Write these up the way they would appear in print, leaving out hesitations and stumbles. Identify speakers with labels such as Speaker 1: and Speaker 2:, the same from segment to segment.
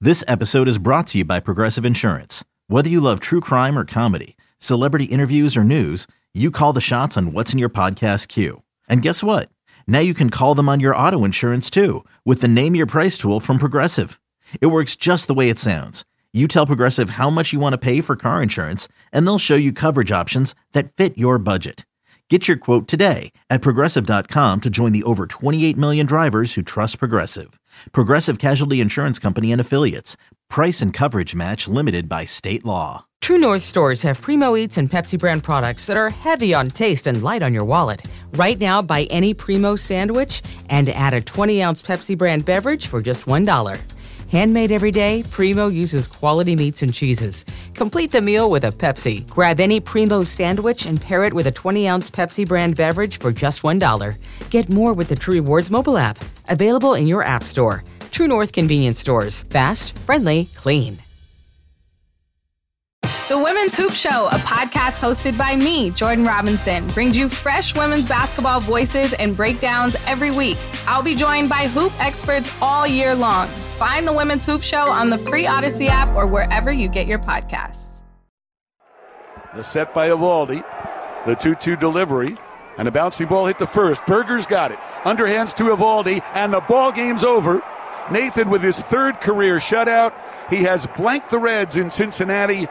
Speaker 1: This episode is brought to you by Progressive Insurance. Whether you love true crime or comedy, celebrity interviews or news, you call the shots on what's in your podcast queue. And guess what? Now you can call them on your auto insurance too with the Name Your Price tool from Progressive. It works just the way it sounds. You tell Progressive how much you want to pay for car insurance, and they'll show you coverage options that fit your budget. Get your quote today at Progressive.com to join the over 28 million drivers who trust Progressive. Progressive Casualty Insurance Company and Affiliates. Price and coverage match limited by state law.
Speaker 2: True North stores have Primo Eats and Pepsi brand products that are heavy on taste and light on your wallet. Right now, buy any Primo sandwich and add a 20-ounce Pepsi brand beverage for just $1. Handmade every day, Primo uses quality meats and cheeses. Complete the meal with a Pepsi. Grab any Primo sandwich and pair it with a 20-ounce Pepsi brand beverage for just $1. Get more with the True Rewards mobile app. Available in your app store. True North convenience stores. Fast, friendly, clean.
Speaker 3: The Women's Hoop Show, a podcast hosted by me, Jordan Robinson, brings you fresh women's basketball voices and breakdowns every week. I'll be joined by hoop experts all year long. Find the Women's Hoop Show on the free Odyssey app or wherever you get your podcasts.
Speaker 4: The set by Evaldi, the 2-2 delivery, and a bouncing ball hit the first. Berger's got it. Underhands to Evaldi, and the ball game's over. Nathan with his third career shutout. He has blanked the Reds in Cincinnati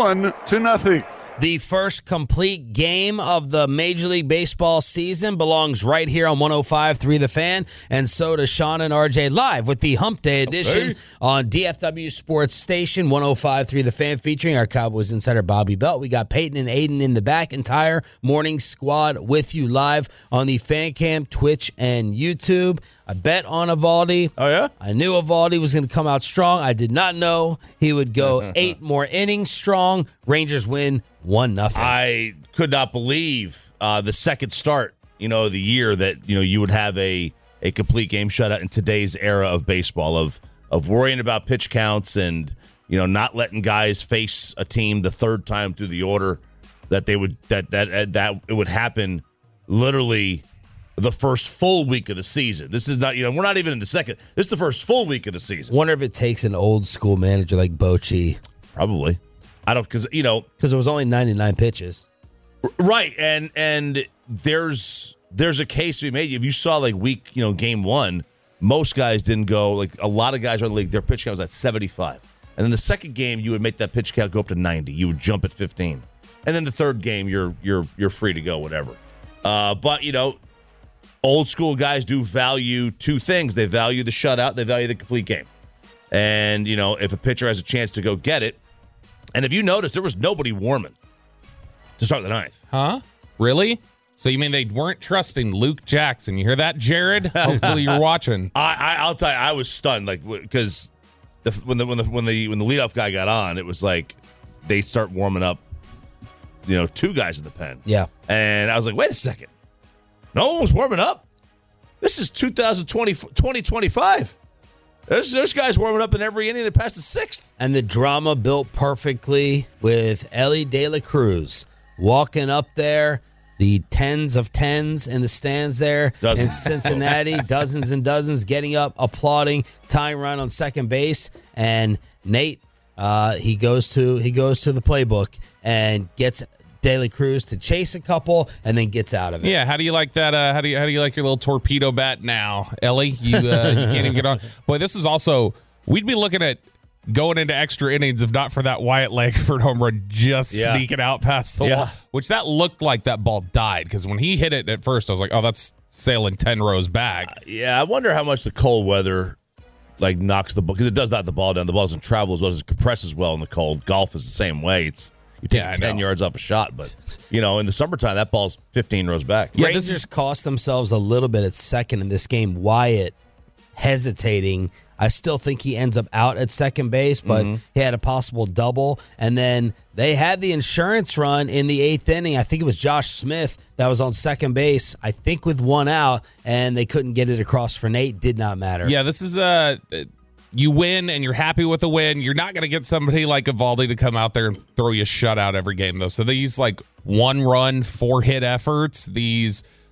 Speaker 4: 1-0.
Speaker 5: The first complete game of the Major League Baseball season belongs right here on 105.3 The Fan, and so does Sean and RJ live with the Hump Day edition on DFW Sports Station 105.3 The Fan, featuring our Cowboys insider Bobby Belt. We got Peyton and Aiden in the back, entire morning squad with you live on the Fan Cam, Twitch, and YouTube. I bet on Evaldi.
Speaker 6: Oh, yeah?
Speaker 5: I knew Evaldi was going to come out strong. I did not know he would go 8 more innings strong. Rangers win 1-0.
Speaker 6: I could not believe the second start, of the year that, you would have a complete game shutout in today's era of baseball, of worrying about pitch counts and, not letting guys face a team the third time through the order, that it would happen literally the first full week of the season. This is not, we're not even in the second. This is the first full week of the season.
Speaker 5: Wonder if it takes an old school manager like Bochy.
Speaker 6: Probably. I don't, because
Speaker 5: it was only 99 pitches.
Speaker 6: Right. And there's a case to be made. If you saw week, game one, most guys didn't go, a lot of guys around the league, their pitch count was at 75. And then the second game, you would make that pitch count go up to 90. You would jump at 15. And then the third game, you're free to go, whatever. But, old school guys do value two things. They value the shutout. They value the complete game. And, if a pitcher has a chance to go get it. And if you notice, there was nobody warming to start the ninth.
Speaker 7: Huh? Really? So you mean they weren't trusting Luke Jackson? You hear that, Jared? Hopefully you're watching.
Speaker 6: I'll tell you, I was stunned, because when the leadoff guy got on, it was they start warming up, two guys in the pen.
Speaker 5: Yeah.
Speaker 6: And I was like, wait a second. No one was warming up. This is 2025. There's guys warming up in every inning that past the sixth.
Speaker 5: And the drama built perfectly with Ellie De La Cruz walking up there, the tens of tens in the stands there in Cincinnati, dozens and dozens getting up, applauding, tying run on second base. And Nate, he goes to the playbook and gets De La Cruz to chase a couple and then gets out of it.
Speaker 7: Yeah, how do you like that? How do you like your little torpedo bat now, Ellie? You can't even get on. Boy, this is also, we'd be looking at going into extra innings if not for that Wyatt Langford home run just sneaking out past the wall, which that looked like that ball died, because when he hit it at first, I was like, oh, that's sailing 10 rows back.
Speaker 6: I wonder how much the cold weather knocks the ball, because it does knock the ball down. The ball doesn't travel as well as it compresses well in the cold. Golf is the same way. You take 10 yards off a shot, but, in the summertime, that ball's 15 rows back.
Speaker 5: Yeah, Rangers cost themselves a little bit at second in this game. Wyatt hesitating. I still think he ends up out at second base, but he had a possible double. And then they had the insurance run in the eighth inning. I think it was Josh Smith that was on second base, I think with one out, and they couldn't get it across for Nate. Did not matter.
Speaker 7: Yeah, this is you win and you're happy with a win. You're not going to get somebody like Evaldi to come out there and throw you a shutout every game, though. So these 1-run, 4-hit efforts, these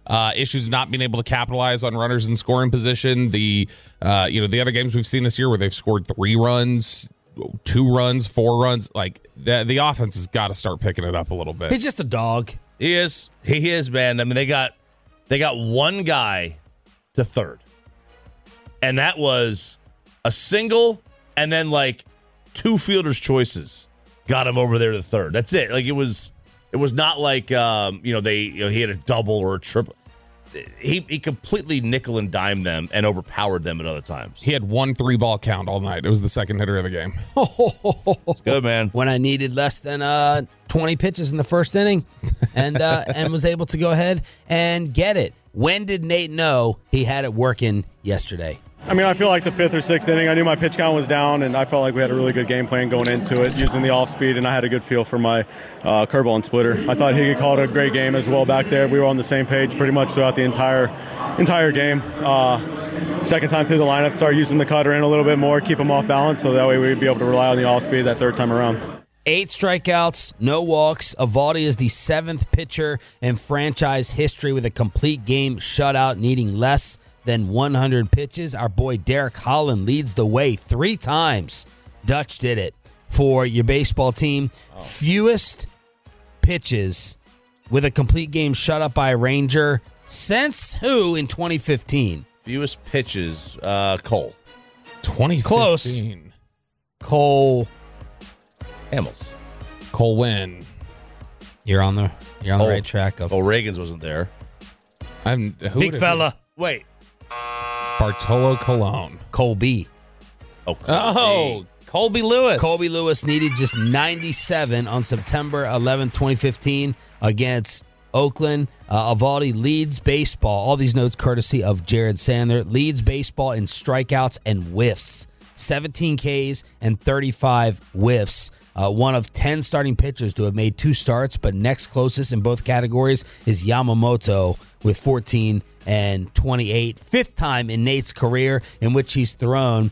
Speaker 7: issues not being able to capitalize on runners in scoring position. The other games we've seen this year where they've scored 3 runs, 2 runs, 4 runs, like the offense has got to start picking it up a little bit.
Speaker 5: He's just a dog.
Speaker 6: He is, man. I mean, they got one guy to third, and that was a single, and then like 2 fielders' choices got him over there to the third. That's it. Like it was not like he had a double or a triple. He completely nickel and dime them and overpowered them at other times.
Speaker 7: He had 1 3-ball count all night. It was the second hitter of the game.
Speaker 6: It's good, man.
Speaker 5: When I needed less than 20 pitches in the first inning and was able to go ahead and get it. When did Nate know he had it working yesterday?
Speaker 8: I mean, I feel like the 5th or 6th inning, I knew my pitch count was down, and I felt like we had a really good game plan going into it, using the off speed, and I had a good feel for my curveball and splitter. I thought Higgy called a great game as well back there. We were on the same page pretty much throughout the entire game. Second time through the lineup, started using the cutter in a little bit more, keep him off balance, so that way we'd be able to rely on the off speed that third time around.
Speaker 5: 8 strikeouts, no walks. Eovaldi is the 7th pitcher in franchise history with a complete game shutout, needing less than 100 pitches. Our boy Derek Holland leads the way 3 times. Dutch did it for your baseball team. Fewest pitches with a complete game shutout by a Ranger since who in 2015?
Speaker 6: Fewest pitches, Cole.
Speaker 7: 2015.
Speaker 5: Close. Cole
Speaker 6: Hamels.
Speaker 7: Cole Winn.
Speaker 5: You're on the right track of
Speaker 6: Reagan's wasn't there.
Speaker 5: big fella.
Speaker 6: Wait.
Speaker 7: Bartolo Colon.
Speaker 5: Colby.
Speaker 7: Colby Lewis.
Speaker 5: Colby Lewis needed just 97 on September 11, 2015 against Oakland. Eovaldi leads baseball. All these notes courtesy of Jared Sandler. Leads baseball in strikeouts and whiffs. 17 Ks and 35 whiffs. One of 10 starting pitchers to have made 2 starts, but next closest in both categories is Yamamoto with 14 and 28. 5th time in Nate's career in which he's thrown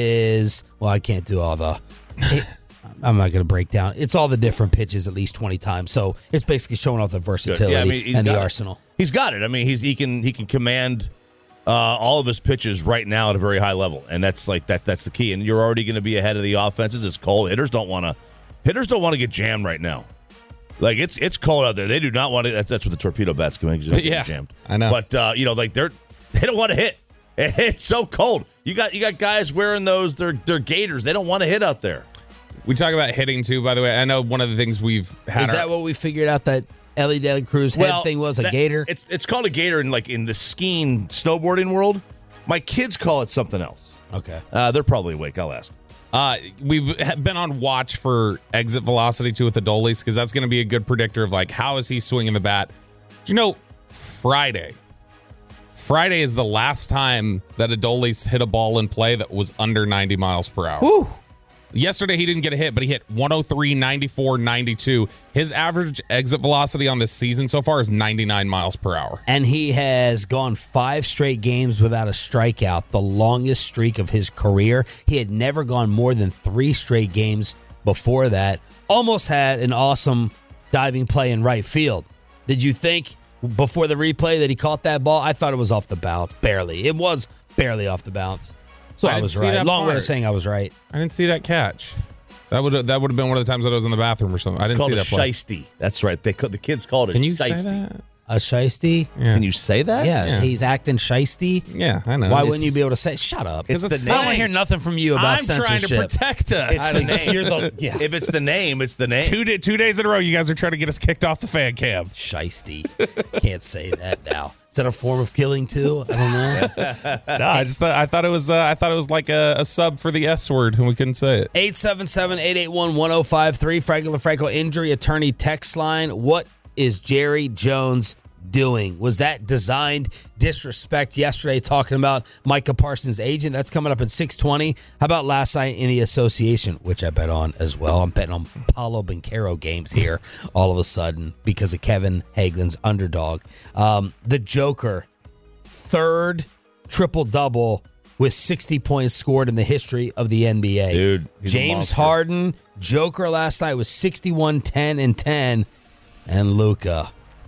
Speaker 5: I can't do all the... I'm not going to break down. It's all the different pitches at least 20 times. So it's basically showing off the versatility and the arsenal.
Speaker 6: He's got it. I mean, he can command all of his pitches right now at a very high level, and that's the key. And you're already going to be ahead of the offenses. It's cold. Hitters don't want to get jammed right now. Like it's cold out there. They do not want to. That's where the torpedo bats come in. Because they get jammed.
Speaker 7: I know.
Speaker 6: But they don't want to hit. It's so cold. You got guys wearing those their gaiters. They don't want to hit out there.
Speaker 7: We talk about hitting too. By the way, I know one of the things we've had.
Speaker 5: Is that what we figured out that Ellie De La Cruz head thing was a gator?
Speaker 6: It's called a gator in the skiing snowboarding world. My kids call it something else.
Speaker 5: Okay.
Speaker 6: They're probably awake. I'll ask.
Speaker 7: We've been on watch for exit velocity too with Adolis because that's going to be a good predictor of like how is he swinging the bat. Friday is the last time that Adolis hit a ball in play that was under 90 miles per hour.
Speaker 5: Woo!
Speaker 7: Yesterday he didn't get a hit, but he hit 103, 94, 92. His average exit velocity on this season so far is 99 miles per hour.
Speaker 5: And he has gone 5 straight games without a strikeout, the longest streak of his career. He had never gone more than 3 straight games before that. Almost had an awesome diving play in right field. Did you think before the replay that he caught that ball? I thought it was off the bounce, barely. It was barely off the bounce. So I was right. Long way of saying I was right.
Speaker 7: I didn't see that catch. That would have been one of the times that I was in the bathroom or something. I didn't see that play.
Speaker 6: Shiesty. That's right. The kids called it.
Speaker 7: Can you
Speaker 6: shiesty.
Speaker 7: say that?
Speaker 5: A shiesty?
Speaker 7: Yeah.
Speaker 6: Can you say that?
Speaker 5: Yeah, he's acting shiesty.
Speaker 7: Yeah, I know.
Speaker 5: Why wouldn't you be able to say? Shut up.
Speaker 6: It's the
Speaker 5: I don't want to hear nothing from you about censorship.
Speaker 7: I'm trying to protect us.
Speaker 6: It's the name. If it's the name, it's the name.
Speaker 7: 2 days in a row, you guys are trying to get us kicked off the fan cam.
Speaker 5: Shiesty. Can't say that now. Is that a form of killing too? I don't know.
Speaker 7: No, I thought it was like a sub for the S word, and we couldn't say it.
Speaker 5: 877-881-1053. Frank LaFranco injury attorney text line. What is Jerry Jones doing? Was that designed disrespect yesterday talking about Micah Parsons' agent? That's coming up at 6:20. How about last night in the association, which I bet on as well? I'm betting on Paulo Banchero games here all of a sudden because of Kevin Hagelin's underdog. The Joker, 3rd triple-double with 60 points scored in the history of the NBA.
Speaker 6: Dude,
Speaker 5: James Harden, Joker last night was 61, 10, and 10. And Luka,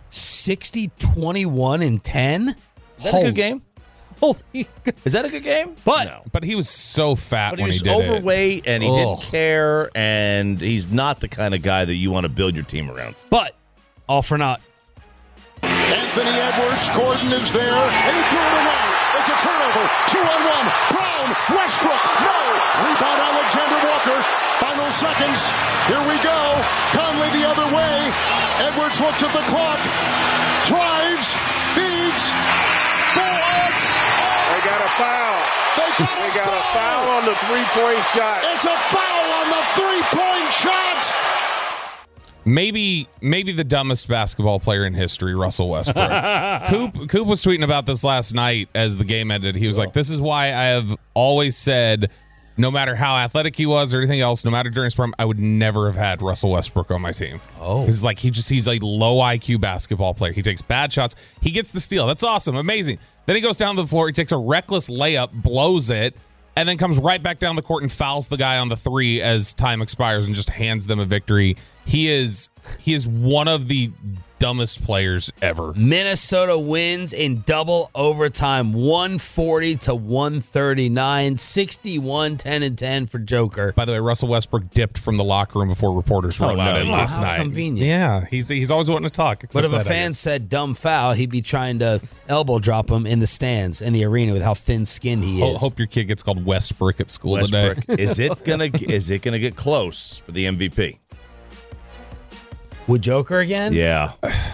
Speaker 5: 60, 21, and 10?
Speaker 6: Is that a good game?
Speaker 5: Holy
Speaker 6: Is that a good game?
Speaker 7: But he was so fat
Speaker 6: But
Speaker 7: when
Speaker 6: he
Speaker 7: he
Speaker 6: was
Speaker 7: did
Speaker 6: overweight and he didn't
Speaker 7: Ugh.
Speaker 6: care, and he's not the kind of guy that you want to build your team around.
Speaker 5: But all for naught.
Speaker 9: Anthony Edwards, Gordon is there, and he threw it away. It's a turnover. 2-on-1. Brown, Westbrook, no. Rebound Alexander Walker. Final seconds. Here we go. Conley the other way. Edwards looks at the clock. Drives. Feeds. Boards.
Speaker 10: They got a foul.
Speaker 9: They
Speaker 10: got a foul on the three-point shot.
Speaker 9: It's a foul on the three-point shot.
Speaker 7: Maybe the dumbest basketball player in history, Russell Westbrook. Coop was tweeting about this last night as the game ended. He was like, "This is why I have always said, no matter how athletic he was or anything else, no matter during his prime, I would never have had Russell Westbrook on my team." Oh, it's like he's a low IQ basketball player. He takes bad shots. He gets the steal. That's awesome, amazing. Then he goes down to the floor. He takes a reckless layup, blows it, and then comes right back down the court and fouls the guy on the three as time expires and just hands them a victory. He is one of the dumbest players ever.
Speaker 5: Minnesota wins in double overtime, 140-139, 61, 10-10 for Joker.
Speaker 7: By the way, Russell Westbrook dipped from the locker room before reporters were allowed in last night.
Speaker 5: Convenient.
Speaker 7: Yeah, he's always wanting to talk.
Speaker 5: But if a fan said dumb foul, he'd be trying to elbow drop him in the stands, in the arena, with how thin-skinned he is.
Speaker 7: Hope your kid gets called Westbrook at school
Speaker 6: Westbrook.
Speaker 7: today.
Speaker 6: Is it gonna get close for the MVP?
Speaker 5: With Joker again?
Speaker 6: Yeah.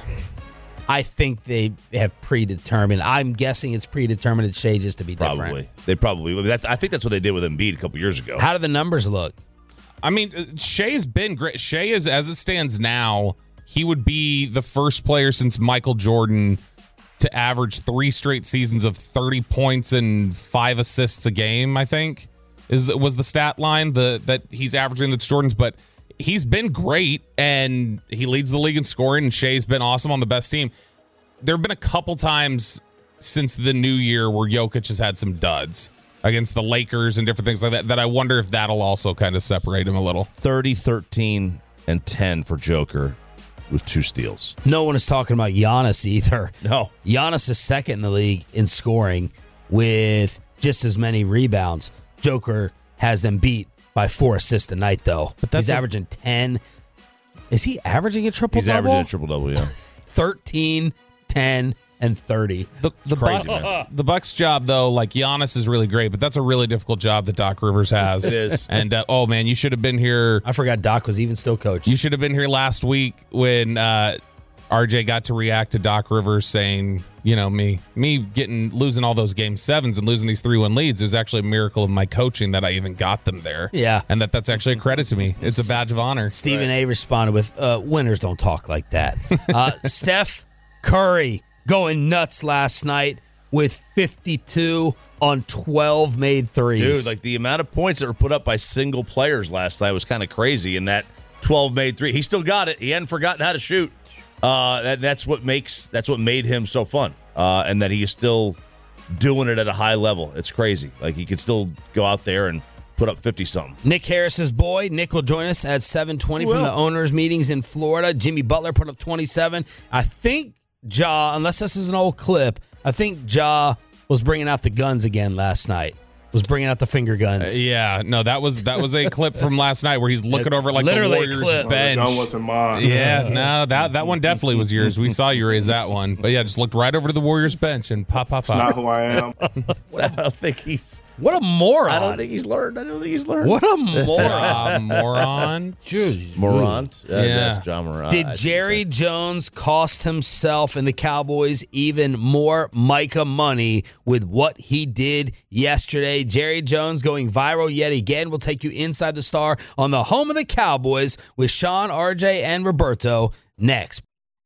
Speaker 5: I think they have predetermined. I'm guessing it's predetermined at Shea just to be different.
Speaker 6: Probably. They probably. I think that's what they did with Embiid a couple years ago.
Speaker 5: How do the numbers look?
Speaker 7: I mean, Shea's been great. Shea is, as it stands now, he would be the first player since Michael Jordan to average 3 straight seasons of 30 points and 5 assists a game, I think, was the stat line that he's averaging that's Jordan's. But he's been great, and he leads the league in scoring, and Shea's been awesome on the best team. There have been a couple times since the new year where Jokic has had some duds against the Lakers and different things like that I wonder if that'll also kind of separate him a little.
Speaker 6: 30, 13, and 10 for Joker with 2 steals.
Speaker 5: No one is talking about Giannis either.
Speaker 6: No.
Speaker 5: Giannis is second in the league in scoring with just as many rebounds. Joker has them beat by 4 assists a night, though. But he's averaging 10. Is he averaging a triple-double?
Speaker 6: He's averaging a triple-double, yeah.
Speaker 5: 13, 10, and 30.
Speaker 7: The Bucks job, though, like Giannis is really great, but that's a really difficult job that Doc Rivers has.
Speaker 6: It is.
Speaker 7: And, oh, man, you should have been here.
Speaker 5: I forgot Doc was even still coaching.
Speaker 7: You should have been here last week when RJ got to react to Doc Rivers saying, you know, me losing all those game 7s and losing these 3-1 leads. It was actually a miracle of my coaching that I even got them there.
Speaker 5: Yeah.
Speaker 7: And that's actually a credit to me. It's a badge of honor.
Speaker 5: Stephen A. responded with, winners don't talk like that. Steph Curry going nuts last night with 52 on 12 made threes.
Speaker 6: Dude, like the amount of points that were put up by single players last night was kind of crazy. And that 12 made 3, he still got it. He hadn't forgotten how to shoot. That's what made him so fun. And that he is still doing it at a high level. It's crazy. Like he could still go out there and put up 50-something.
Speaker 5: Nick Harris's boy. Nick will join us at 7:20 from the owners' meetings in Florida. Jimmy Butler put up 27. I think Ja, unless this is an old clip, I think Ja was bringing out the guns again last night. Was bringing out the finger guns.
Speaker 7: Yeah, no, that was a clip from last night where he's looking over like
Speaker 5: literally
Speaker 7: the Warriors
Speaker 5: clip.
Speaker 7: bench.
Speaker 10: The gun wasn't mine.
Speaker 7: Yeah, no, that one definitely was yours. We saw you raise that one, but yeah, just looked right over to the Warriors bench and pop.
Speaker 10: Not who I am.
Speaker 6: I don't think he's.
Speaker 5: What a moron!
Speaker 6: I don't think he's learned.
Speaker 5: What a moron!
Speaker 7: Moron.
Speaker 6: Morant.
Speaker 7: Yeah.
Speaker 6: That's John Morant.
Speaker 5: Did Jerry Jones cost himself and the Cowboys even more Micah money with what he did yesterday? Jerry Jones going viral yet again. We'll take you inside the Star on the home of the Cowboys with Sean, RJ, and Roberto next.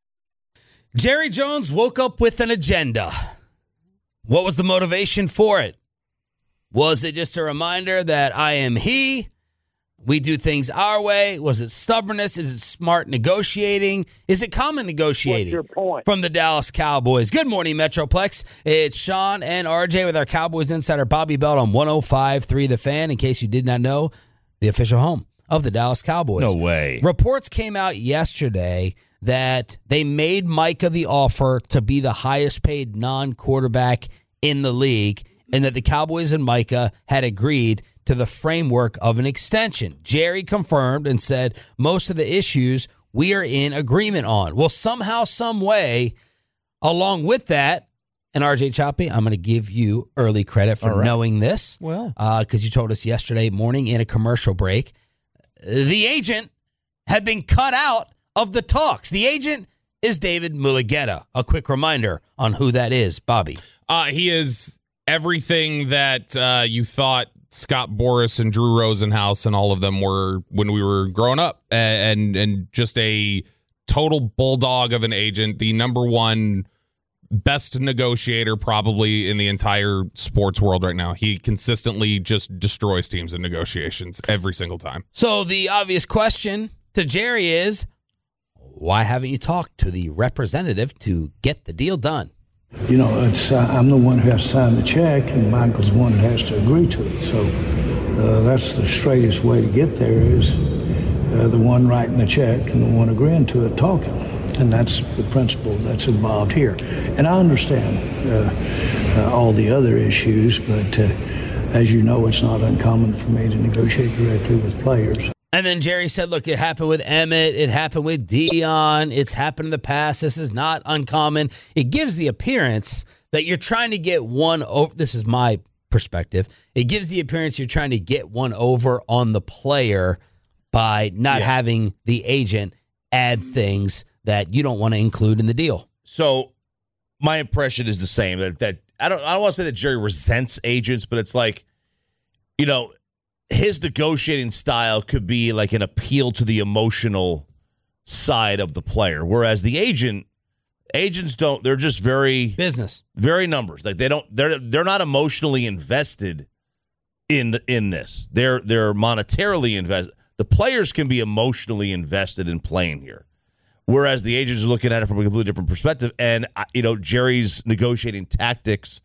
Speaker 5: Jerry Jones woke up with an agenda. What was the motivation for it? Was it just a reminder that I am he? We do things our way. Was it stubbornness? Is it smart negotiating? Is it common negotiating?
Speaker 10: What's your point?
Speaker 5: From the Dallas Cowboys. Good morning, Metroplex. It's Sean and RJ with our Cowboys insider Bobby Belt on 105.3 The Fan. In case you did not know, the official home of the Dallas Cowboys.
Speaker 6: No way.
Speaker 5: Reports came out yesterday that they made Micah the offer to be the highest paid non-quarterback in the league, and that the Cowboys and Micah had agreed to the framework of an extension. Jerry confirmed and said most of the issues we are in agreement on. Well, somehow, some way, along with that, and RJ Choppy, I'm going to give you early credit for knowing this.
Speaker 7: Well,
Speaker 5: because you told us yesterday morning in a commercial break, the agent had been cut out of the talks. The agent is David Mulugheta. A quick reminder on who that is, Bobby.
Speaker 7: He is everything that you thought Scott Boras and Drew Rosenhaus and all of them were when we were growing up, and just a total bulldog of an agent, the number one best negotiator probably in the entire sports world right now. He consistently just destroys teams in negotiations every single time.
Speaker 5: So the obvious question to Jerry is, why haven't you talked to the representative to get the deal done?
Speaker 11: You know, I'm the one who has to sign the check, and Michael's the one that has to agree to it. So that's the straightest way to get there is the one writing the check and the one agreeing to it talking. And that's the principle that's involved here. And I understand all the other issues, but as you know, it's not uncommon for me to negotiate directly with players.
Speaker 5: And then Jerry said, look, it happened with Emmett. It happened with Dion. It's happened in the past. This is not uncommon. It gives the appearance that you're trying to get one over. This is my perspective. It gives the appearance you're trying to get one over on the player by not having the agent add things that you don't want to include in the deal.
Speaker 6: So my impression is the same. That I don't want to say that Jerry resents agents, but it's like, you know, his negotiating style could be like an appeal to the emotional side of the player, whereas the agents don't. They're just very
Speaker 5: business,
Speaker 6: very numbers. Like they're not emotionally invested in this. They're monetarily invested. The players can be emotionally invested in playing here, whereas the agents are looking at it from a completely different perspective. And you know, Jerry's negotiating tactics,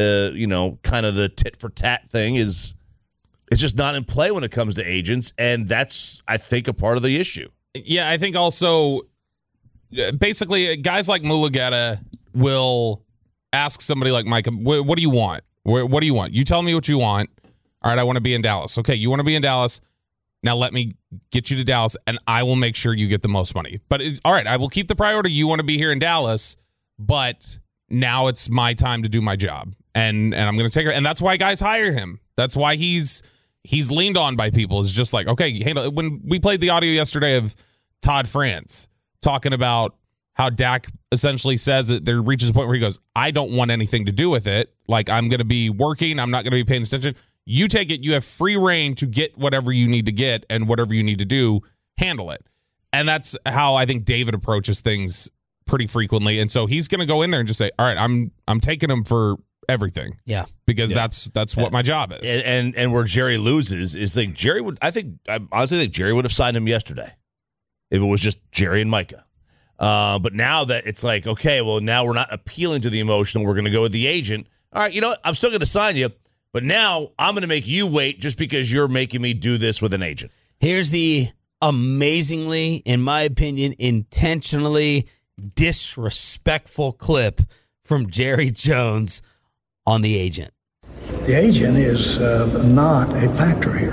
Speaker 6: kind of the tit for tat thing is. It's just not in play when it comes to agents, and that's, I think, a part of the issue.
Speaker 7: Yeah, I think also, basically, guys like Mulugheta will ask somebody like Micah, what do you want? What do you want? You tell me what you want. All right, I want to be in Dallas. Okay, you want to be in Dallas. Now let me get you to Dallas, and I will make sure you get the most money. But, all right, I will keep the priority. You want to be here in Dallas, but now it's my time to do my job, and I'm going to take her. And that's why guys hire him. That's why he's leaned on by people. It's just like, okay, handle it. When we played the audio yesterday of Todd France talking about how Dak essentially says that there reaches a point where he goes, I don't want anything to do with it. Like, I'm going to be working. I'm not going to be paying attention. You take it. You have free reign to get whatever you need to get, and whatever you need to do, handle it. And that's how I think David approaches things pretty frequently. And so he's going to go in there and just say, all right, I'm taking him for everything.
Speaker 5: Yeah.
Speaker 7: Because that's what my job is.
Speaker 6: And where Jerry loses is like Jerry would, I honestly think Jerry would have signed him yesterday if it was just Jerry and Micah. But now that it's like, okay, well, now we're not appealing to the emotional. We're going to go with the agent. All right, you know what? I'm still going to sign you, but now I'm going to make you wait just because you're making me do this with an agent.
Speaker 5: Here's the amazingly, in my opinion, intentionally disrespectful clip from Jerry Jones on the agent.
Speaker 11: The agent is not a factor here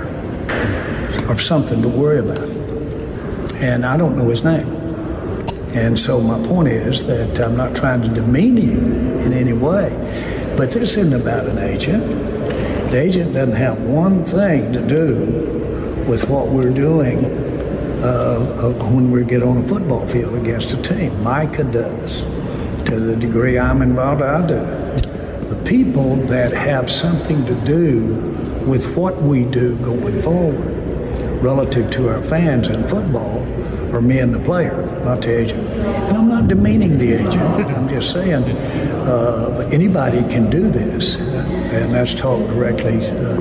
Speaker 11: or something to worry about. And I don't know his name. And so my point is that I'm not trying to demean him in any way. But this isn't about an agent. The agent doesn't have one thing to do with what we're doing when we get on a football field against a team. Micah does. To the degree I'm involved, I do. The people that have something to do with what we do going forward relative to our fans in football are me and the player, not the agent. And I'm not demeaning the agent. I'm just saying anybody can do this, and that's talk directly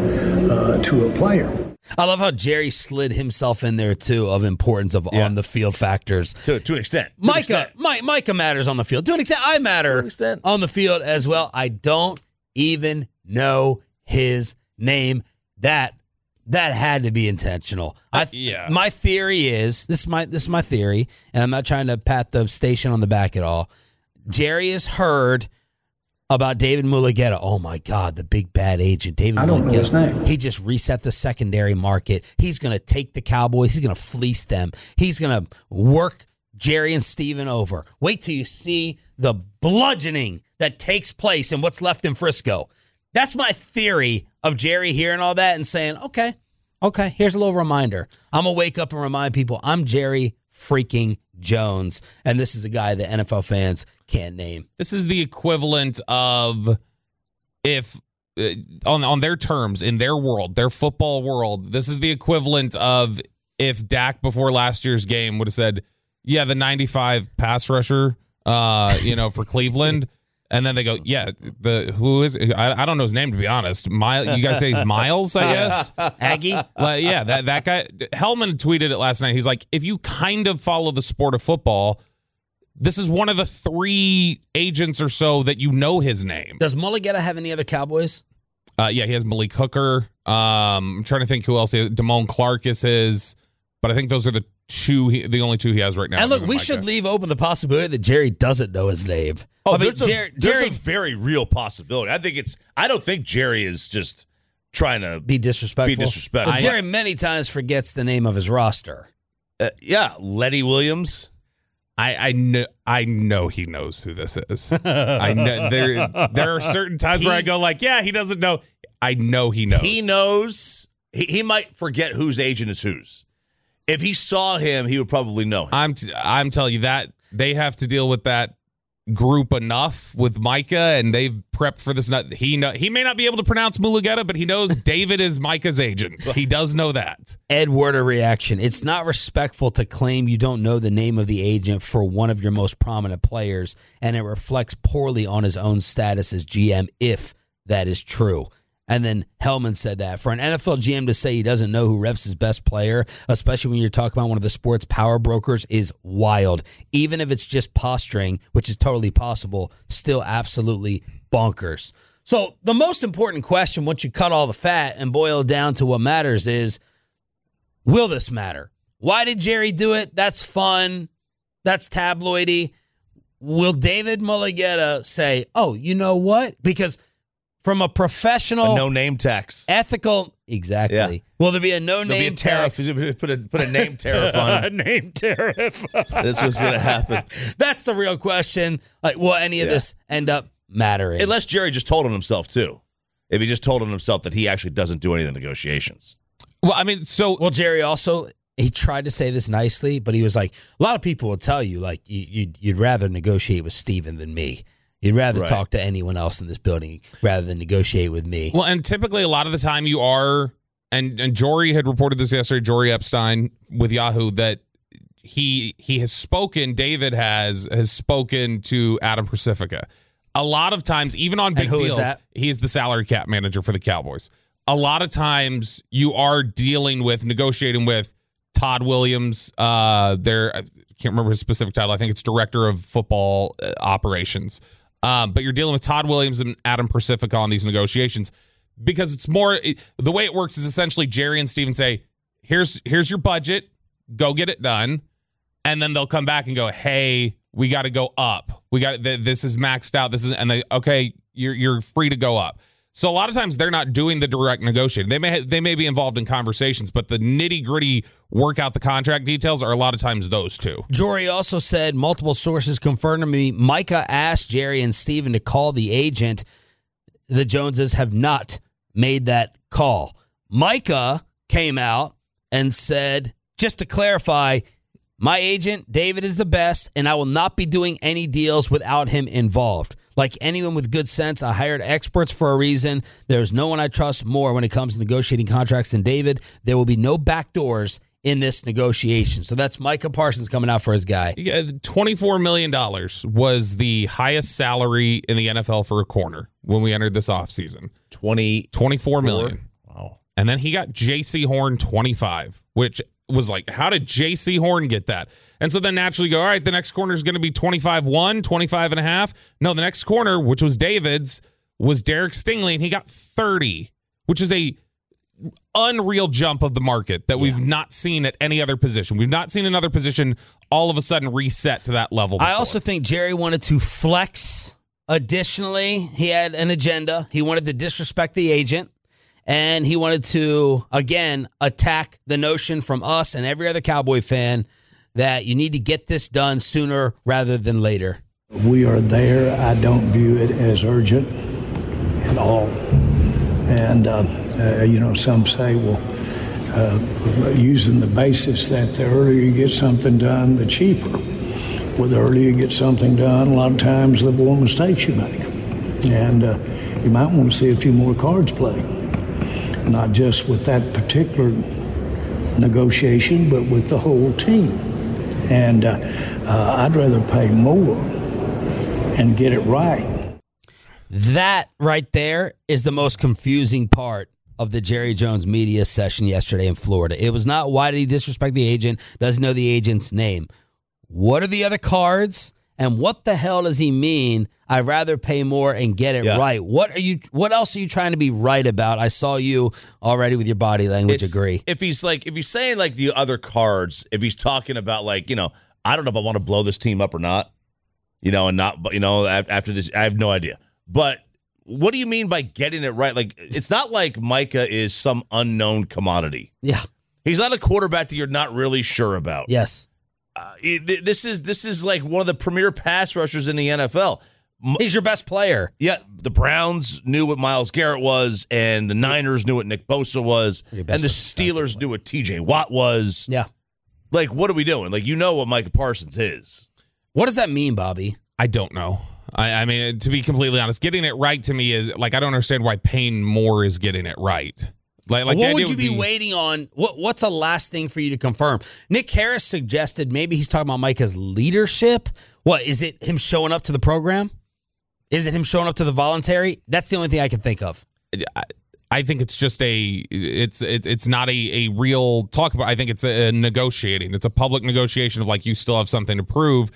Speaker 11: to a player.
Speaker 5: I love how Jerry slid himself in there, too, of importance of on-the-field factors.
Speaker 6: To an extent.
Speaker 5: Micah matters on the field. To an extent, I matter on the field as well. I don't even know his name. That That had to be intentional. My theory is this is my theory, and I'm not trying to pat the station on the back at all. Jerry has heard about David Mulugheta. Oh my God, the big bad agent, David Mulugheta.
Speaker 11: I don't know his name.
Speaker 5: He just reset the secondary market. He's going to take the Cowboys. He's going to fleece them. He's going to work Jerry and Steven over. Wait till you see the bludgeoning that takes place in what's left in Frisco. That's my theory of Jerry hearing all that and saying, okay, here's a little reminder. I'm going to wake up and remind people I'm Jerry freaking Jones, and this is a guy that NFL fans can't name.
Speaker 7: This is the equivalent of if, on their terms, in their world, their football world, this is the equivalent of if Dak before last year's game would have said, yeah, the 95 pass rusher, for Cleveland. And then they go, yeah, who is it? I don't know his name, to be honest. You guys say he's Miles, I guess?
Speaker 5: Aggie?
Speaker 7: Yeah, that guy. Hellman tweeted it last night. He's like, if you kind of follow the sport of football, this is one of the 3 agents or so that you know his name.
Speaker 5: Does Mulugheta have any other Cowboys?
Speaker 7: Yeah, he has Malik Hooker. I'm trying to think who else. Damone Clark is his. But I think those are the only 2 he has right now.
Speaker 5: And look, we should leave open the possibility that Jerry doesn't know his name.
Speaker 6: Oh, there's a very real possibility. I don't think Jerry is just trying to
Speaker 5: be disrespectful. Well, Jerry many times forgets the name of his roster.
Speaker 6: Letty Williams.
Speaker 7: I know he knows who this is. I know there are certain times where I go like, yeah, he doesn't know. I know he knows.
Speaker 6: He knows. He might forget whose agent is whose. If he saw him, he would probably know him.
Speaker 7: I'm telling you that they have to deal with that group enough with Micah, and they've prepped for this. He may not be able to pronounce Mulugheta, but he knows David is Micah's agent. He does know that.
Speaker 5: Ed Werder reaction. It's not respectful to claim you don't know the name of the agent for one of your most prominent players, and it reflects poorly on his own status as GM if that is true. And then Hellman said that. For an NFL GM to say he doesn't know who reps his best player, especially when you're talking about one of the sport's power brokers, is wild. Even if it's just posturing, which is totally possible, still absolutely bonkers. So the most important question, once you cut all the fat and boil it down to what matters, is, will this matter? Why did Jerry do it? That's fun. That's tabloidy. Will David Mulugheta say, oh, you know what? Because from a professional,
Speaker 6: no-name tax,
Speaker 5: ethical, exactly. Yeah. Will there be a no-name tax?
Speaker 6: Put a name tariff on it.
Speaker 7: A name tariff.
Speaker 6: That's what's going to happen.
Speaker 5: That's the real question. Like, will any of this end up mattering?
Speaker 6: Unless Jerry just told on himself too. If he just told on himself that he actually doesn't do any of the negotiations.
Speaker 7: Well, I mean,
Speaker 5: Jerry also, he tried to say this nicely, but he was like, a lot of people will tell you, like, you'd rather negotiate with Steven than me. You'd rather talk to anyone else in this building rather than negotiate with me.
Speaker 7: Well, and typically a lot of the time you are, and Jory had reported this yesterday, Jory Epstein with Yahoo, that he has spoken, David has spoken to Adam Pacifica. A lot of times, even on big deals, he's the salary cap manager for the Cowboys. A lot of times you are negotiating with Todd Williams. I can't remember his specific title. I think it's director of football operations. But you're dealing with Todd Williams and Adam Pacifica on these negotiations because it's more the way it works is essentially Jerry and Steven say, here's your budget, go get it done. And then they'll come back and go, hey, we got to go up. This is maxed out. You're free to go up. So a lot of times they're not doing the direct negotiating. They may be involved in conversations, but the nitty-gritty work out the contract details are a lot of times those two.
Speaker 5: Jory also said multiple sources confirmed to me Micah asked Jerry and Steven to call the agent. The Joneses have not made that call. Micah came out and said, just to clarify, my agent, David, is the best, and I will not be doing any deals without him involved. Like anyone with good sense, I hired experts for a reason. There's no one I trust more when it comes to negotiating contracts than David. There will be no backdoors in this negotiation. So that's Micah Parsons coming out for his guy.
Speaker 7: Yeah, $24 million was the highest salary in the NFL for a corner when we entered this offseason. $24 million.
Speaker 6: Wow.
Speaker 7: And then he got J.C. Horn 25, which was like, how did J.C. Horn get that? And so then naturally go, all right, the next corner is going to be 25-1, 25.5. No, the next corner, which was David's, was Derek Stingley, and he got 30, which is a unreal jump of the market that we've not seen at any other position. We've not seen another position all of a sudden reset to that level before.
Speaker 5: I also think Jerry wanted to flex. Additionally, he had an agenda. He wanted to disrespect the agent, and he wanted to, again, attack the notion from us and every other Cowboy fan that you need to get this done sooner rather than later.
Speaker 11: We are there. I don't view it as urgent at all. And, some say, well, using the basis that the earlier you get something done, the cheaper. Well, the earlier you get something done, a lot of times the more mistakes you make. And you might want to see a few more cards played. Not just with that particular negotiation, but with the whole team. And I'd rather pay more and get it right.
Speaker 5: That right there is the most confusing part of the Jerry Jones media session yesterday in Florida. It was not why did he disrespect the agent, doesn't know the agent's name. What are the other cards? And what the hell does he mean? I'd rather pay more and get it right. What else are you trying to be right about? I saw you already with your body language agree.
Speaker 6: If he's saying like the other cards, if he's talking about like, I don't know if I want to blow this team up or not, and not, after this, I have no idea. But what do you mean by getting it right? Like, it's not like Micah is some unknown commodity.
Speaker 5: Yeah.
Speaker 6: He's not a quarterback that you're not really sure about.
Speaker 5: Yes.
Speaker 6: This is like one of the premier pass rushers in the NFL.
Speaker 5: He's your best player.
Speaker 6: Yeah, the Browns knew what Myles Garrett was, and the Niners knew what Nick Bosa was, and the Steelers knew what T.J. Watt was.
Speaker 5: Yeah.
Speaker 6: Like, what are we doing? Like, what Micah Parsons is.
Speaker 5: What does that mean, Bobby?
Speaker 7: I don't know. I mean, to be completely honest, getting it right to me is like I don't understand why paying more is getting it right. Like
Speaker 5: what would you be waiting on? What's the last thing for you to confirm? Nick Harris suggested maybe he's talking about Micah's leadership. What is it? Him showing up to the program? Is it him showing up to the voluntary? That's the only thing I can think of.
Speaker 7: I think it's just it's not a real talk about. I think it's a negotiating. It's a public negotiation of like you still have something to prove.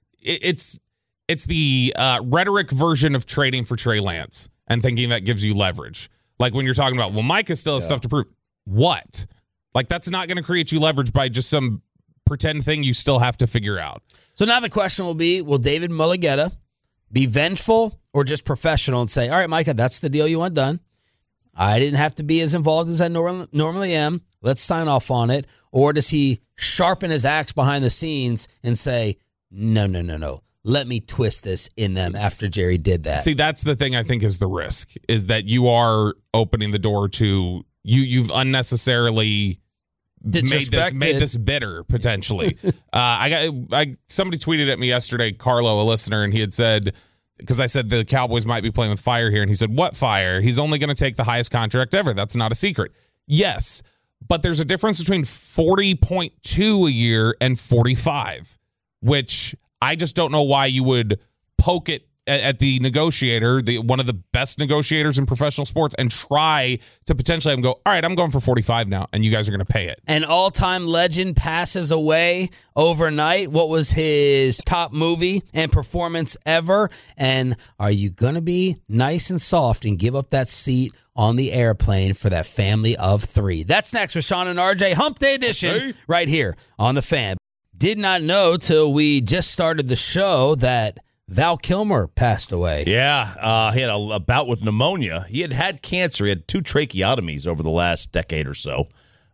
Speaker 7: It's the rhetoric version of trading for Trey Lance and thinking that gives you leverage. Like when you're talking about, well, Micah still has stuff to prove. What? Like that's not going to create you leverage by just some pretend thing you still have to figure out.
Speaker 5: So now the question will be, will David Mulligetta be vengeful or just professional and say, all right, Micah, that's the deal you want done. I didn't have to be as involved as I normally am. Let's sign off on it. Or does he sharpen his axe behind the scenes and say, no. Let me twist this in them after Jerry did that.
Speaker 7: See, that's the thing I think is the risk, is that you are opening the door to you've unnecessarily made this bitter potentially. Somebody tweeted at me yesterday, Carlo, a listener, and he had said, because I said the Cowboys might be playing with fire here, and he said, what fire? He's only going to take the highest contract ever. That's not a secret. Yes, but there's a difference between 40.2 a year and 45, which I just don't know why you would poke it at the negotiator, one of the best negotiators in professional sports, and try to potentially have him go, all right, I'm going for 45 now, and you guys are going to pay it.
Speaker 5: An all-time legend passes away overnight. What was his top movie and performance ever? And are you going to be nice and soft and give up that seat on the airplane for that family of three? That's next with Sean and RJ, Hump Day Edition, right here on The Fan. Did not know till we just started the show that Val Kilmer passed away.
Speaker 6: Yeah, he had a bout with pneumonia. He had cancer. He had 2 tracheotomies over the last decade or so,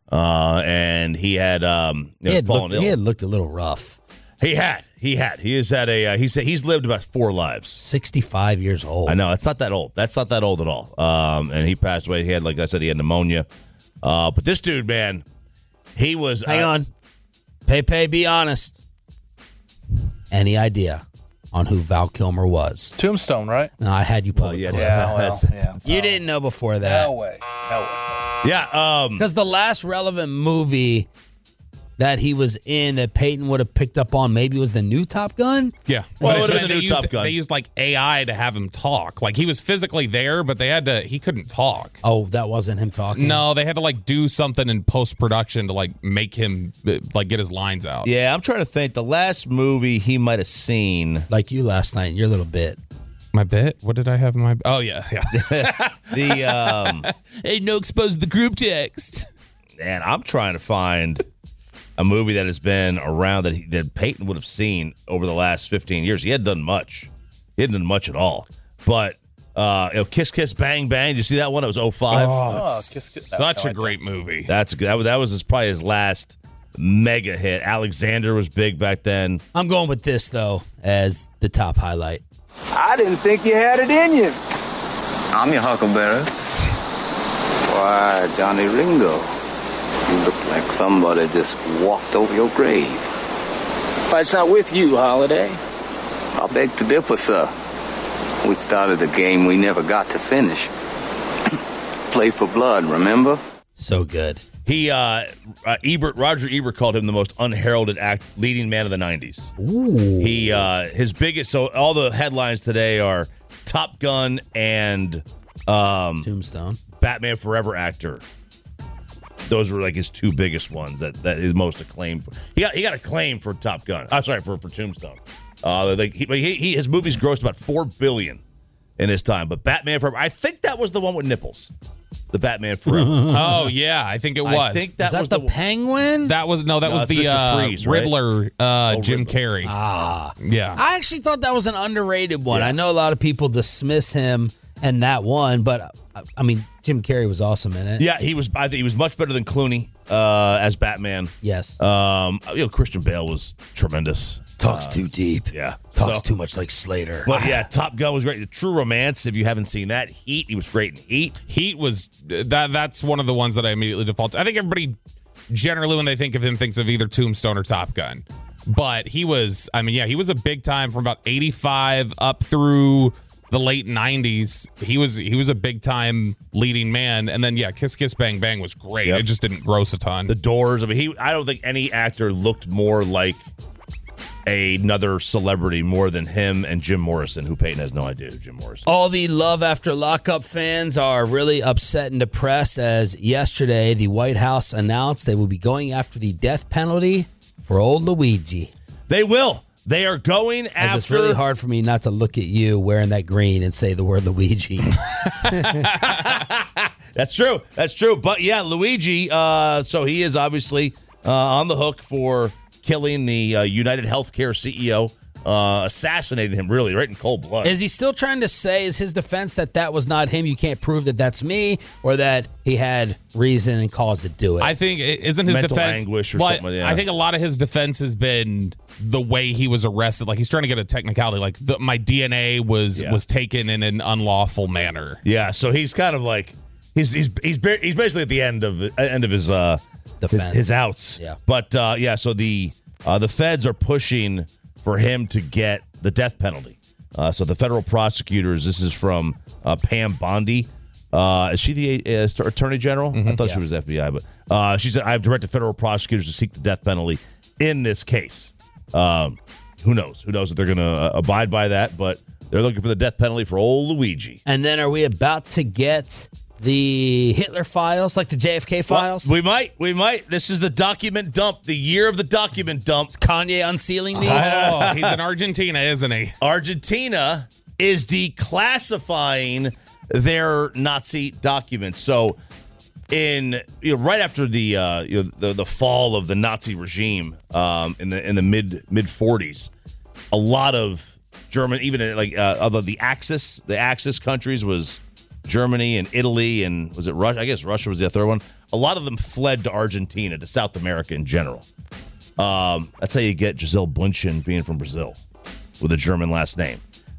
Speaker 6: and he had fallen ill.
Speaker 5: He had looked a little rough.
Speaker 6: He had. He's lived about 4 lives.
Speaker 5: 65 years old.
Speaker 6: I know that's not that old. That's not that old at all. And he passed away. He had, like I said, he had pneumonia. But this dude, man, he was.
Speaker 5: Hang on. Pepe, be honest. Any idea on who Val Kilmer was?
Speaker 10: Tombstone, right?
Speaker 5: No, I had you pull the clip.
Speaker 10: Yeah.
Speaker 5: You didn't know before that.
Speaker 10: No way.
Speaker 6: Yeah.
Speaker 5: Because the last relevant movie that he was in that Peyton would have picked up on maybe was the new Top Gun?
Speaker 7: Yeah.
Speaker 6: Well, it would have been the new Top Gun.
Speaker 7: They used like AI to have him talk. Like he was physically there, but he couldn't talk.
Speaker 5: Oh, that wasn't him talking?
Speaker 7: No, they had to like do something in post-production to like make him like get his lines out.
Speaker 6: Yeah, I'm trying to think. The last movie he might have seen.
Speaker 5: Like you last night in your little bit.
Speaker 7: My bit? What did I have in my? Oh yeah.
Speaker 5: Hey, no expose the group text.
Speaker 6: And I'm trying to find a movie that has been around that Peyton would have seen over the last 15 years. He hadn't done much. He hadn't done much at all. But Kiss Kiss Bang Bang. Did you see that one? It was 2005.
Speaker 7: Oh, it's such a great movie.
Speaker 6: That's good. That was probably his last mega hit. Alexander was big back then.
Speaker 5: I'm going with this though as the top highlight.
Speaker 10: I didn't think you had it in you.
Speaker 12: I'm your huckleberry.
Speaker 10: Why, Johnny Ringo, you look like somebody just walked over your grave. Fight's not with you, Holiday.
Speaker 12: I beg to differ, sir. We started a game we never got to finish. Play for blood, remember?
Speaker 5: So good.
Speaker 6: He Roger Ebert called him the most unheralded leading man of the 90s.
Speaker 5: Ooh.
Speaker 6: He his biggest, so all the headlines today are Top Gun and
Speaker 5: Tombstone.
Speaker 6: Batman Forever actor. Those were like his two biggest ones that is most acclaimed. He got acclaimed for Top Gun. For Tombstone. His movies grossed about $4 billion in his time, but Batman Forever, I think that was the one with nipples. The Batman Forever.
Speaker 7: Oh yeah, I think it was.
Speaker 6: I think that was
Speaker 5: the Penguin.
Speaker 7: That was the
Speaker 6: Mr. Freeze, right?
Speaker 7: Riddler. Jim
Speaker 6: Riddler.
Speaker 7: Carrey. Yeah.
Speaker 5: I actually thought that was an underrated one. Yeah. I know a lot of people dismiss him and that one, but I mean, Jim Carrey was awesome in it.
Speaker 6: Yeah, he was. I think he was much better than Clooney as Batman.
Speaker 5: Yes.
Speaker 6: Christian Bale was tremendous.
Speaker 5: Talks too deep.
Speaker 6: Yeah.
Speaker 5: Talks too much like Slater.
Speaker 6: But yeah, Top Gun was great. The True Romance, if you haven't seen that. Heat, he was great in Heat.
Speaker 7: Heat was that's one of the ones that I immediately default to. I think everybody generally when they think of him thinks of either Tombstone or Top Gun. But he was a big time from about 85 up through the late 90s. He was a big time leading man. And then Kiss Kiss Bang Bang was great. Yep. It just didn't gross a ton.
Speaker 6: The Doors, I don't think any actor looked more like another celebrity more than him and Jim Morrison, who Peyton has no idea who Jim Morrison.
Speaker 5: All the Love After Lockup fans are really upset and depressed as yesterday the White House announced they will be going after the death penalty for old Luigi.
Speaker 6: They will. They are going after...
Speaker 5: It's really hard for me not to look at you wearing that green and say the word Luigi.
Speaker 6: That's true. But yeah, Luigi, so he is obviously on the hook for killing the United Healthcare CEO, assassinating him really right in cold blood.
Speaker 5: Is he still trying to say, is his defense that was not him, you can't prove that that's me, or that he had reason and cause to do it?
Speaker 7: I think, isn't his
Speaker 6: mental
Speaker 7: defense...
Speaker 6: anguish or something, yeah.
Speaker 7: I think a lot of his defense has been the way he was arrested. Like, he's trying to get a technicality. Like, my DNA was taken in an unlawful manner.
Speaker 6: Yeah, so he's kind of like... He's basically at the end of his...
Speaker 5: defense.
Speaker 6: His outs.
Speaker 5: Yeah.
Speaker 6: But, so the feds are pushing for him to get the death penalty. So the federal prosecutors, this is from Pam Bondi. Is she the Attorney General? Mm-hmm. I thought she was FBI, but she said, I have directed federal prosecutors to seek the death penalty in this case. Who knows? Who knows if they're going to abide by that, but they're looking for the death penalty for old Luigi.
Speaker 5: And then are we about to get the Hitler files, like the JFK files?
Speaker 6: Well, we might. This is the document dump, the year of the document dump.
Speaker 5: Is Kanye unsealing these?
Speaker 7: Oh, he's in Argentina, isn't he?
Speaker 6: Argentina is declassifying their Nazi documents. So, right after the fall of the Nazi regime in the mid 40s, a lot of German, even like although the Axis countries was Germany and Italy, and was it Russia? I guess Russia was the third one. A lot of them fled to Argentina, to South America in general. That's how you get Gisele Bündchen being from Brazil with a German last name.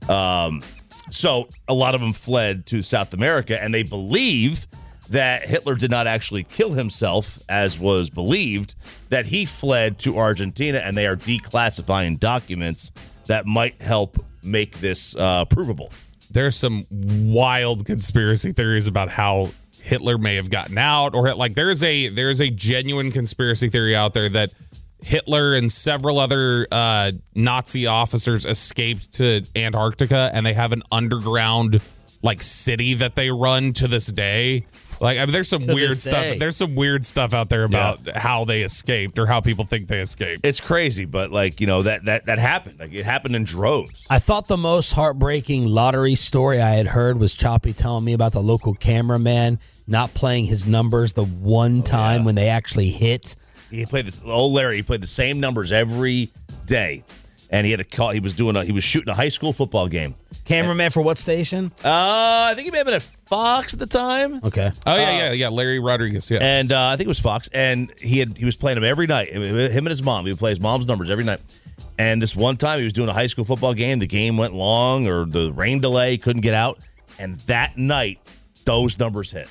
Speaker 6: So a lot of them fled to South America, and they believe that Hitler did not actually kill himself, as was believed, that he fled to Argentina, and they are declassifying documents that might help make this provable.
Speaker 7: There's some wild conspiracy theories about how Hitler may have gotten out, or like there's a genuine conspiracy theory out there that Hitler and several other Nazi officers escaped to Antarctica, and they have an underground like city that they run to this day. Like, I mean, there's some
Speaker 5: To
Speaker 7: weird
Speaker 5: this
Speaker 7: stuff.
Speaker 5: day.
Speaker 7: There's some weird stuff out there about how they escaped or how people think they escaped.
Speaker 6: It's crazy, but like, you know, that happened. Like, it happened in droves.
Speaker 5: I thought the most heartbreaking lottery story I had heard was Choppy telling me about the local cameraman not playing his numbers the one time when they actually hit.
Speaker 6: He played this old Larry. He played the same numbers every day, and he had a call. He was shooting a high school football game.
Speaker 5: Cameraman for what station?
Speaker 6: I think he may have been at Fox at the time.
Speaker 5: Okay.
Speaker 7: Oh yeah, Larry Rodriguez. Yeah,
Speaker 6: and I think it was Fox, and he was playing him every night. Him and his mom. He would play his mom's numbers every night. And this one time, he was doing a high school football game. The game went long, or the rain delay, couldn't get out. And that night, those numbers hit.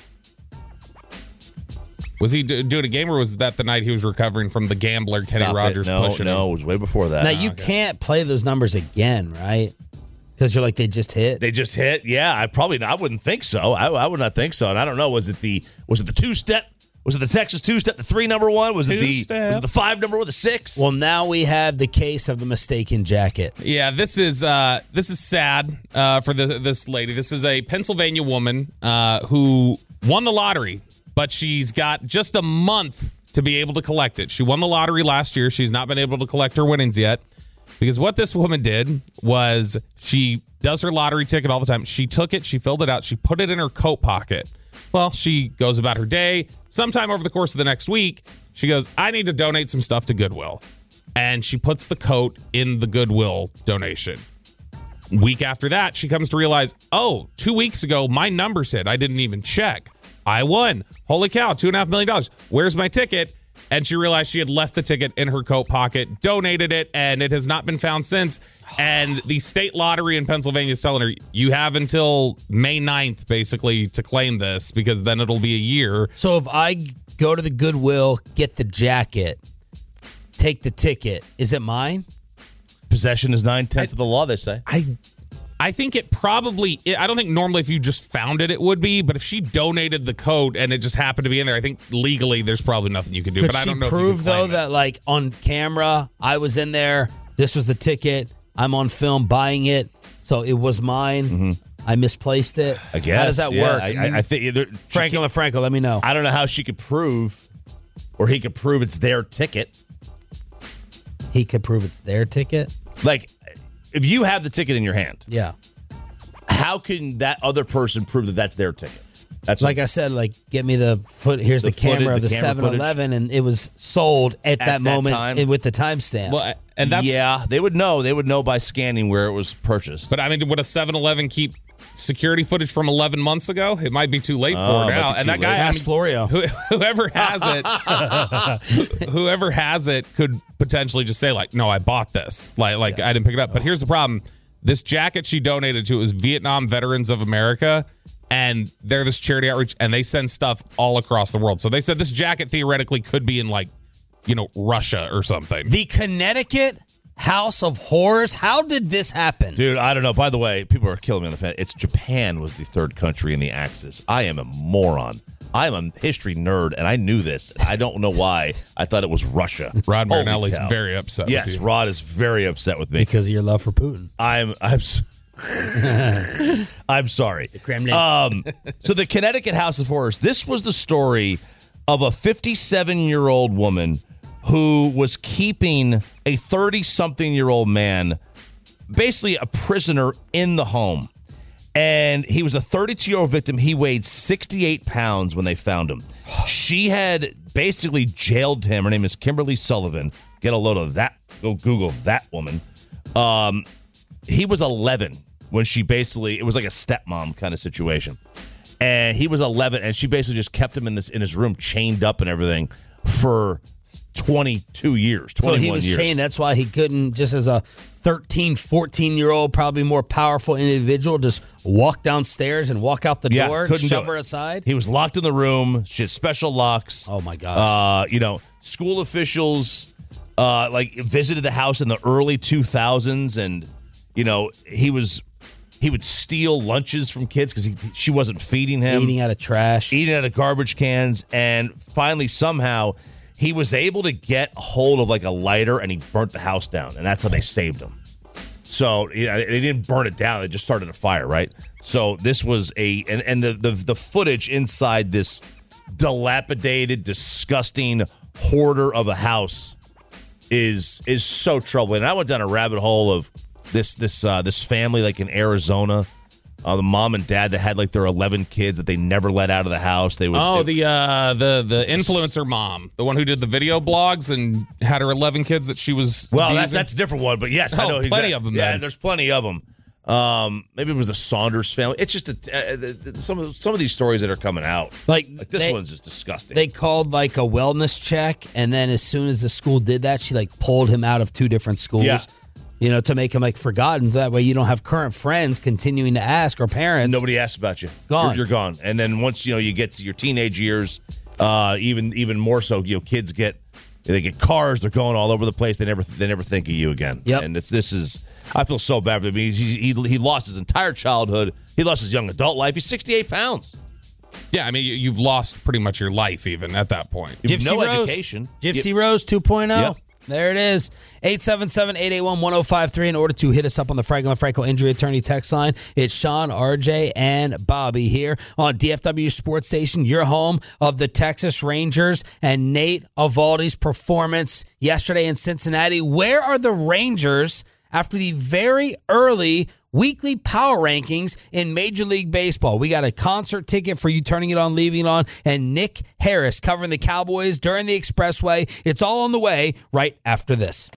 Speaker 7: Was he doing a game, or was that the night he was recovering from the gambler Kenny Rogers pushing him?
Speaker 6: No, it was way before that.
Speaker 5: Now, you can't play those numbers again, right? Because you're like, they just hit?
Speaker 6: They just hit? Yeah, I wouldn't think so. I would not think so. And I don't know, was it the two-step? Was it the Texas two-step, the 3 number one? Was it the 5 number one, the 6?
Speaker 5: Well, now we have the case of the mistaken jacket.
Speaker 7: Yeah, this is sad for this lady. This is a Pennsylvania woman who won the lottery, but she's got just a month to be able to collect it. She won the lottery last year. She's not been able to collect her winnings yet because what this woman did was she does her lottery ticket all the time. She took it, she filled it out, she put it in her coat pocket. Well, she goes about her day. Sometime over the course of the next week, she goes, I need to donate some stuff to Goodwill. And she puts the coat in the Goodwill donation. Week after that, she comes to realize, 2 weeks ago, my numbers hit. I didn't even check. I won. Holy cow, $2.5 million. Where's my ticket? And she realized she had left the ticket in her coat pocket, donated it, and it has not been found since. And the state lottery in Pennsylvania is telling her, you have until May 9th, basically, to claim this, because then it'll be a year.
Speaker 5: So if I go to the Goodwill, get the jacket, take the ticket, is it mine?
Speaker 6: Possession is 9/10 of the law, they say.
Speaker 7: I think it probably, I don't think normally if you just found it, it would be, but if she donated the coat and it just happened to be in there, I think legally there's probably nothing you can do.
Speaker 5: Could
Speaker 7: but I don't know
Speaker 5: she
Speaker 7: if you
Speaker 5: prove,
Speaker 7: can claim
Speaker 5: though,
Speaker 7: it.
Speaker 5: that, like, on camera, I was in there, this was the ticket, I'm on film buying it, so it was mine,
Speaker 6: Mm-hmm.
Speaker 5: I misplaced it?
Speaker 6: I guess.
Speaker 5: How does that
Speaker 6: yeah.
Speaker 5: work?
Speaker 6: I think either
Speaker 5: Franco, let me know.
Speaker 6: I don't know how she could prove, or he could prove it's their ticket.
Speaker 5: He could prove it's their ticket?
Speaker 6: Like, if you have the ticket in your hand,
Speaker 5: Yeah.
Speaker 6: how can that other person prove that that's their ticket? That's
Speaker 5: Like I said, like, get me the here's the camera of the 7-Eleven, and it was sold at that moment
Speaker 6: time.
Speaker 5: with the timestamp.
Speaker 7: Well, and that's,
Speaker 6: yeah, they would know. They would know by scanning where it was purchased.
Speaker 7: but I mean, would a 7-Eleven keep security footage from 11 months ago? It might be too late for it now. And that guy,
Speaker 5: Ask Florio.
Speaker 7: whoever has it could potentially just say, like, no, I bought this. Like I didn't pick it up. But here's the problem. This jacket she donated to was Vietnam Veterans of America, and they're this charity outreach, and they send stuff all across the world. So they said this jacket theoretically could be in, like, Russia or something.
Speaker 5: The Connecticut House of Horrors. How did this happen?
Speaker 6: Dude, I don't know. By the way, people are killing me on the fan. It's Japan was the third country in the Axis. I am a moron. I'm a history nerd, and I knew this. I don't know why. I thought it was Russia.
Speaker 7: Rod
Speaker 6: Holy
Speaker 7: Marinelli's
Speaker 6: cow.
Speaker 7: very upset with
Speaker 6: Yes,
Speaker 7: you.
Speaker 6: Rod is very upset with me.
Speaker 5: Because of your love for Putin.
Speaker 6: I'm sorry.
Speaker 5: The Kremlin.
Speaker 6: So the Connecticut House of Horrors. This was the story of a 57-year-old woman who was keeping a 30-something-year-old man, basically a prisoner in the home. And he was a 32-year-old victim. He weighed 68 pounds when they found him. She had basically jailed him. Her name is Kimberly Sullivan. Get a load of that. Go Google that woman. He was 11 when she basically, it was like a stepmom kind of situation. And he was 11, and she basically just kept him in his room, chained up and everything, for 22 years, 21 years.
Speaker 5: So he was chained. That's why he couldn't, just as a 13, 14-year-old, probably more powerful individual, just walk downstairs and walk out the door and shove her aside?
Speaker 6: He was locked in the room. She had special locks.
Speaker 5: Oh, my gosh.
Speaker 6: School officials visited the house in the early 2000s, and, he would steal lunches from kids because she wasn't feeding him.
Speaker 5: Eating out of trash.
Speaker 6: Eating out of garbage cans. And finally, somehow, he was able to get hold of like a lighter, and he burnt the house down. And that's how they saved him. So they didn't burn it down. They just started a fire, right? So this was the footage inside this dilapidated, disgusting hoarder of a house is so troubling. And I went down a rabbit hole of this family like in Arizona. The mom and dad that had like their 11 kids that they never let out of the house. The
Speaker 7: influencer mom, the one who did the video blogs and had her 11 kids that she was.
Speaker 6: Well, that's a different one, but yes, I know
Speaker 7: plenty of them.
Speaker 6: Yeah, there's plenty of them. Maybe it was the Saunders family. It's just some of these stories that are coming out. Like this one's just disgusting.
Speaker 5: They called like a wellness check, and then as soon as the school did that, she like pulled him out of 2 different schools. Yeah. To make him like forgotten. That way you don't have current friends continuing to ask or parents.
Speaker 6: Nobody asks about you.
Speaker 5: Gone.
Speaker 6: You're gone. And then once you get to your teenage years, even more so, kids get cars. They're going all over the place. They never think of you again.
Speaker 5: Yep.
Speaker 6: And I feel so bad for him. He lost his entire childhood. He lost his young adult life. He's 68 pounds.
Speaker 7: Yeah, I mean, you've lost pretty much your life even at that point.
Speaker 6: Gypsy Rose. Education.
Speaker 5: Gypsy Rose 2.0.
Speaker 6: Yep.
Speaker 5: There it is. 877-881-1053 in order to hit us up on the Franklin and Franco Injury Attorney text line. It's Sean, RJ, and Bobby here on DFW Sports Station, your home of the Texas Rangers and Nate Eovaldi's performance yesterday in Cincinnati. Where are the Rangers after the very early weekly power rankings in Major League Baseball? We got a concert ticket for you turning it on, leaving it on, and Nick Harris covering the Cowboys during the Expressway. It's all on the way right after this.